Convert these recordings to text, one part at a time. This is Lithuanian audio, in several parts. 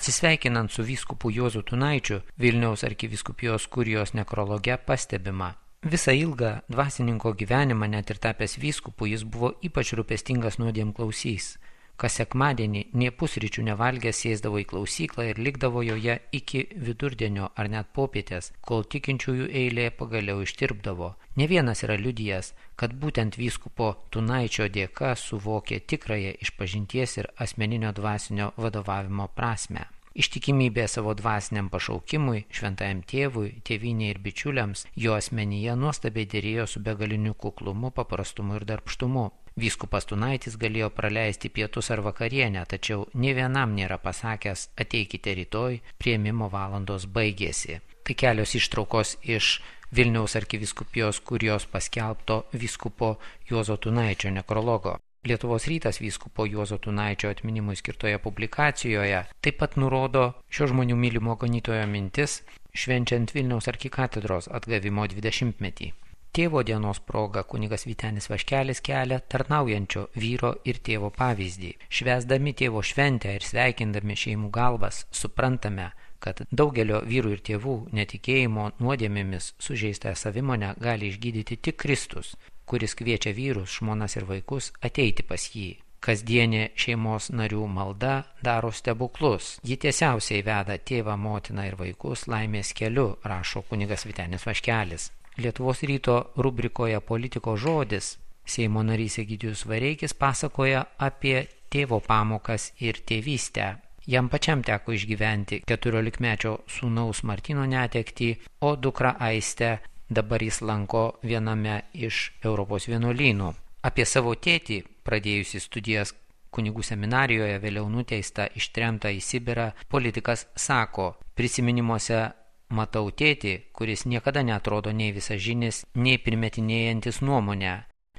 Atsisveikinant su vyskupu Juozu Tunaičiu, Vilniaus arkivyskupijos kurijos nekrologe pastebima: visą ilgą dvasininko gyvenimą, net ir tapęs vyskupu, jis buvo ypač rūpestingas nuodėmklausys. Kas sekmadienį nė pusryčių nevalgęs sėsdavo į klausyklą ir likdavo joje iki vidurdienio ar net popietės, kol tikinčiųjų eilė pagaliau ištirpdavo. Ne vienas yra liudijęs, kad būtent vyskupo Tunaičio dėka suvokė tikrąją išpažinties ir asmeninio dvasinio vadovavimo prasmę. Ištikimybė savo dvasiniam pašaukimui, šventajam tėvui, tėvynei ir bičiuliams, jo asmenyje nuostabiai dėrėjo su begaliniu kuklumu, paprastumu ir darbštumu. Vyskupas Tunaitis galėjo praleisti pietus ar vakarienę, tačiau nė vienam nėra pasakęs: ateikite rytoj, priėmimo valandos baigėsi. Tai kelios ištraukos iš Vilniaus arkivyskupijos kurijos paskelbto vyskupo Juozo Tunaičio nekrologo. Lietuvos rytas vyskupo Juozo Tunaičio atminimui skirtoje publikacijoje taip pat nurodo šio žmonių mylimo ganytojo mintis, švenčiant Vilniaus arkikatedros atgavimo 20-metį. Tėvo dienos proga kunigas Vytenis Vaškelis kelia tarnaujančio vyro ir tėvo pavyzdį. Švęsdami tėvo šventę ir sveikindami šeimų galvas, suprantame, kad daugelio vyrų ir tėvų netikėjimo nuodėmėmis sužeistąją savimonę gali išgydyti tik Kristus, kuris kviečia vyrus, žmonas ir vaikus ateiti pas jį. Kasdienė šeimos narių malda daro stebuklus. Ji tiesiausiai veda tėvą, motiną ir vaikus laimės keliu, rašo kunigas Vytenis Vaškelis. Lietuvos ryto rubrikoje Politiko žodis Seimo narys Egidijus Vareikis pasakoja apie tėvo pamokas ir tėvystę. Jam pačiam teko išgyventi 14-mečio sūnaus Martyno netektį, o dukra Aistę dabar jis lanko viename iš Europos vienuolynų. Apie savo tėtį, pradėjusi studijas kunigų seminarijoje, vėliau nuteistą, ištremtą į Sibirą, politikas sako: prisiminimuose matau tėtį, kuris niekada neatrodo nei visažinis, nei primetinėjantis nuomonę.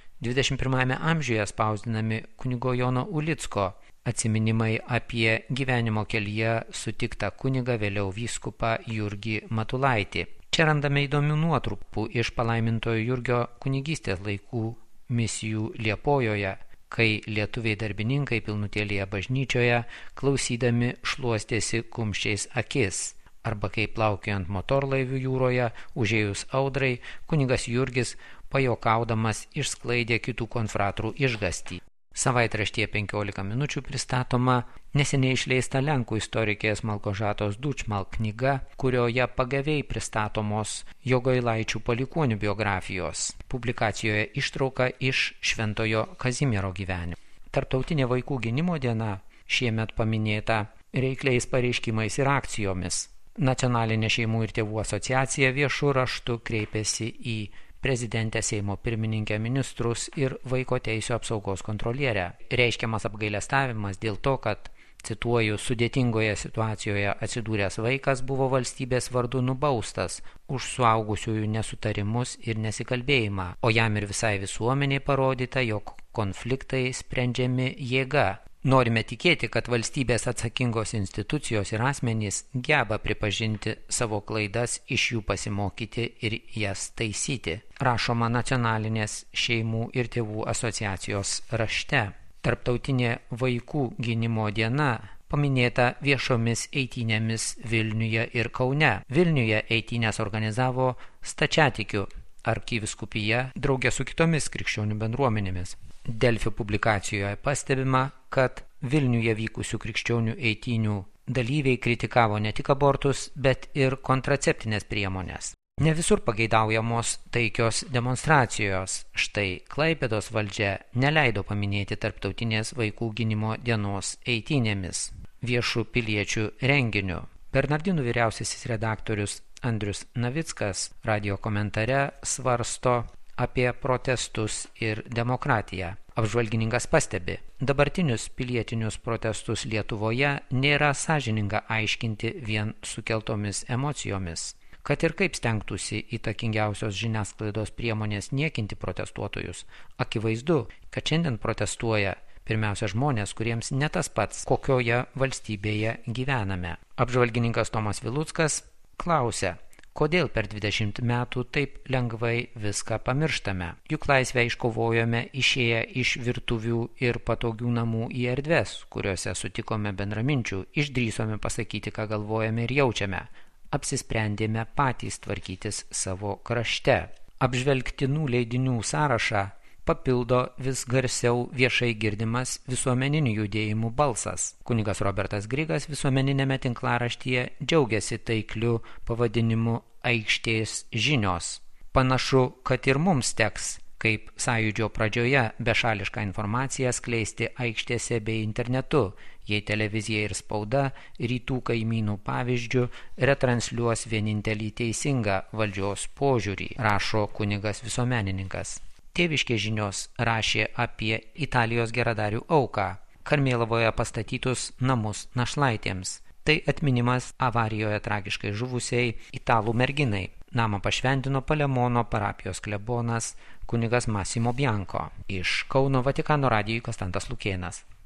21 amžiuje spausdinami kunigo Jono Ulicko atsiminimai apie gyvenimo kelyje sutiktą kunigą, vėliau vyskupą Jurgį Matulaitį. Čia randame įdomių nuotrupų iš palaimintojo Jurgio kunigystės laikų misijų Liepojoje, kai lietuviai darbininkai pilnutėlėje bažnyčioje klausydami šluostėsi kumščiais akis. Arba kai plaukiojant motorlaivių jūroje, užėjus audrai, kunigas Jurgis pajokaudamas išsklaidė kitų konfratrų išgąstį. Savaitraštyje 15 minučių pristatoma neseniai išleista lenkų istorikės Malgožatos Dučmal knyga, kurioje pagaviai pristatomos Jogailaičių palikuonių biografijos. Publikacijoje ištrauka iš Šventojo Kazimiero gyvenimo. Tarptautinė vaikų gynimo diena šiemet paminėta reikliais pareiškimais ir akcijomis. Nacionalinė šeimų ir tėvų asociacija viešu raštu kreipėsi į prezidentę, Seimo pirmininkę, ministrus ir vaiko teisių apsaugos kontrolierę. Reiškiamas apgailestavimas dėl to, kad, cituoju, sudėtingoje situacijoje atsidūręs vaikas buvo valstybės vardu nubaustas už suaugusiųjų nesutarimus ir nesikalbėjimą, o jam ir visai visuomeniai parodyta, jog konfliktai sprendžiami jėga. Norime tikėti, kad valstybės atsakingos institucijos ir asmenys geba pripažinti savo klaidas, iš jų pasimokyti ir jas taisyti, rašoma Nacionalinės šeimų ir tėvų asociacijos rašte. Tarptautinė vaikų gynimo diena paminėta viešomis eitynėmis Vilniuje ir Kaune. Vilniuje eitynės organizavo Stačiatikių arkivyskupija draugė su kitomis krikščionių bendruomenėmis. Delfi publikacijoje pastebima, kad Vilniuje vykusių krikščionių eitynių dalyviai kritikavo ne tik abortus, bet ir kontraceptinės priemonės. Ne visur pageidaujamos taikios demonstracijos. Štai Klaipėdos valdžia neleido paminėti tarptautinės vaikų gynimo dienos eitynėmis viešų piliečių renginiu. Bernardinų vyriausiasis redaktorius Andrius Navickas radio komentare svarsto apie protestus ir demokratiją. Apžvalgininkas pastebi, dabartinius pilietinius protestus Lietuvoje nėra sąžininga aiškinti vien sukeltomis emocijomis. Kad ir kaip stengtųsi įtakingiausios žiniasklaidos priemonės niekinti protestuotojus, akivaizdu, kad šiandien protestuoja pirmiausia žmonės, kuriems ne tas pats, kokioje valstybėje gyvename. Apžvalgininkas Tomas Viluckas klausia, Kodėl per 20 metų taip lengvai viską pamirštame? Juk laisvę iškovojome išėję iš virtuvių ir patogių namų į erdves, kuriuose sutikome bendraminčių, išdrįsome pasakyti, ką galvojame ir jaučiame. Apsisprendėme patys tvarkytis savo krašte. Apžvelgtinų leidinių sąrašą papildo vis garsiau viešai girdimas visuomeninių judėjimų balsas. Kunigas Robertas Grigas visuomeninėme tinklaraštyje džiaugiasi taikliu pavadinimu Aikštės žinios. Panašu, kad ir mums teks, kaip sąjūdžio pradžioje, bešališką informaciją skleisti aikštėse bei internetu, jei televizija ir spauda rytų kaimynų pavyzdžių retransliuos vienintelį teisingą valdžios požiūrį, rašo kunigas visuomenininkas. Tėviškės žinios rašė apie Italijos geradarių auką, Karmėlavoje pastatytus namus našlaitėms. Tai atminimas avarijoje tragiškai žuvusiai italų merginai. Namą pašventino Palemono parapijos klebonas kunigas Massimo Bianco. Iš Kauno Vatikano radijui Konstantas Lukėnas.